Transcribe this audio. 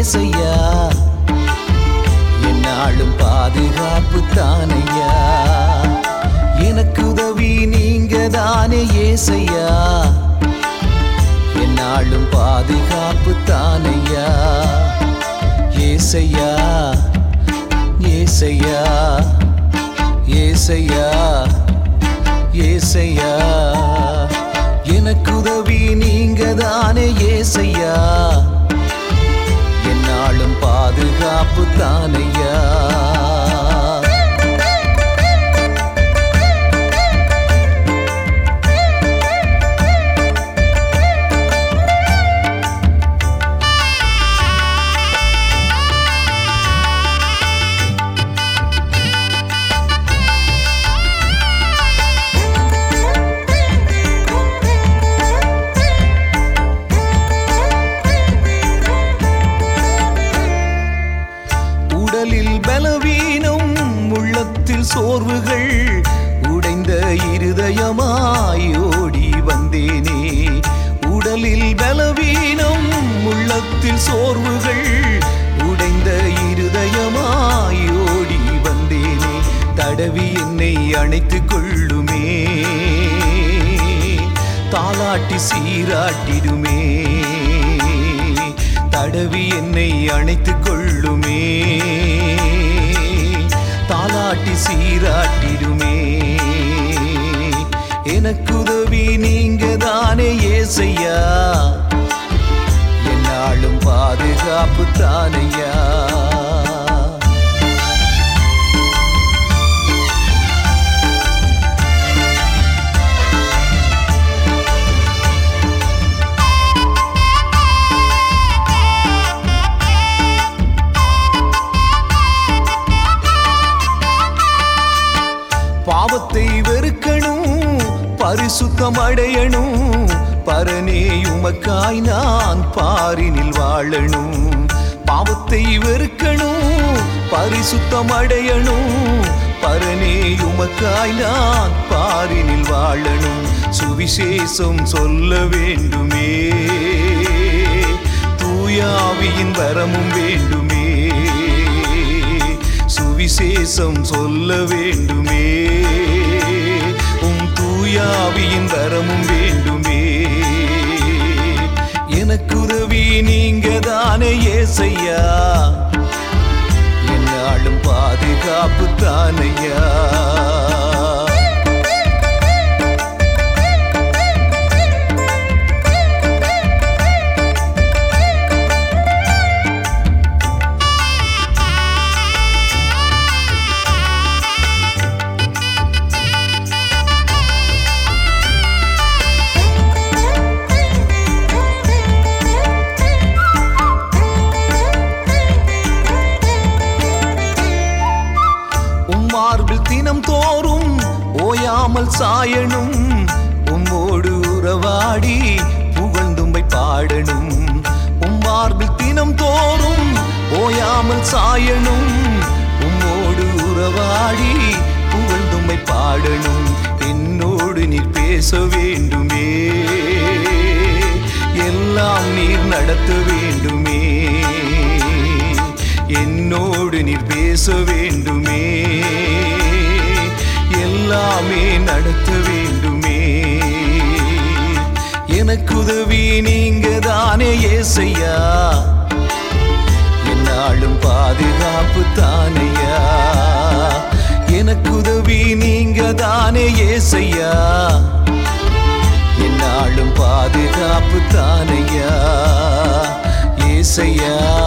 ஏசையா, என்னாலும் பாதுகாப்பு தானையா. எனக்கு உதவி நீங்க தானே ஏசையா, என்னாலும் பாதுகாப்பு தானையா. ஏசையா ஏசையா ஏசையா ஏசையா, எனக்கு உதவி நீங்க தானே ஏசையா, என்னாலும் பாதுகாப்பு தானையா. உடலில் பலவீனம், உள்ளத்தில் சோர்வுகள், உடைந்த இருதயமாய் ஓடி வந்தேனே. உடலில் பலவீனம், உள்ளத்தில் சோர்வுகள், உடைந்த இருதயமாய் ஓடி வந்தேனே. தடவி என்னை அணைத்துக் கொள்ளுமே, தாலாட்டி சீராட்டிடுமே. தடவி என்னை அணைத்துக் கொள்ளுமே, தாலாட்டி சீராட்டிடுமே. எனக்கு உதவி நீங்க தானே ஏசையா, என்னாலும் பாதுகாப்பு தானையா. பாவத்தை வெறுக்கணும், பரிசுத்தம் அடையணும். பரனே உமக்காய் நான் பாரினில் வாழணும். பாவத்தை வெறுக்கணும், பரிசுத்தம் அடையணும். பரனே உமக்காய் நான் பாரினில் வாழணும். சுவிசேஷம் சொல்ல வேண்டுமே, தூயாவியின் வரமும் வேண்டுமே. சுவிசேஷம் சொல்ல வேண்டுமே, தூயாவியின் வரமும் வேண்டுமே. எனக்கு உதவி நீங்க தானே ஏசையா, என்னாலும் பாதுகாப்பு தானையா. மார்பில் தினம் தோறும் ஓயாமல் சாயணும். உம்மோடு உறவாடி புகழ்ந்தும்பை பாடணும். மார்பில் தினம் தோறும் ஓயாமல் சாயணும். உம்மோடு உறவாடி புகழ்ந்தும்பை பாடணும். என்னோடு நீர் பேச வேண்டுமே, எல்லாம் நீர் நடத்த வேண்டுமே. என்னோடு நீர் பேச வேண்டுமே, எல்லாமே நடத்த வேண்டுமே. எனக்கு உதவி நீங்க தானே ஏசையா, என்னாலும் பாதுகாப்பு தானையா. எனக்கு உதவி நீங்க தானே ஏசையா, என்னாலும் பாதுகாப்பு தானையா. ஏசையா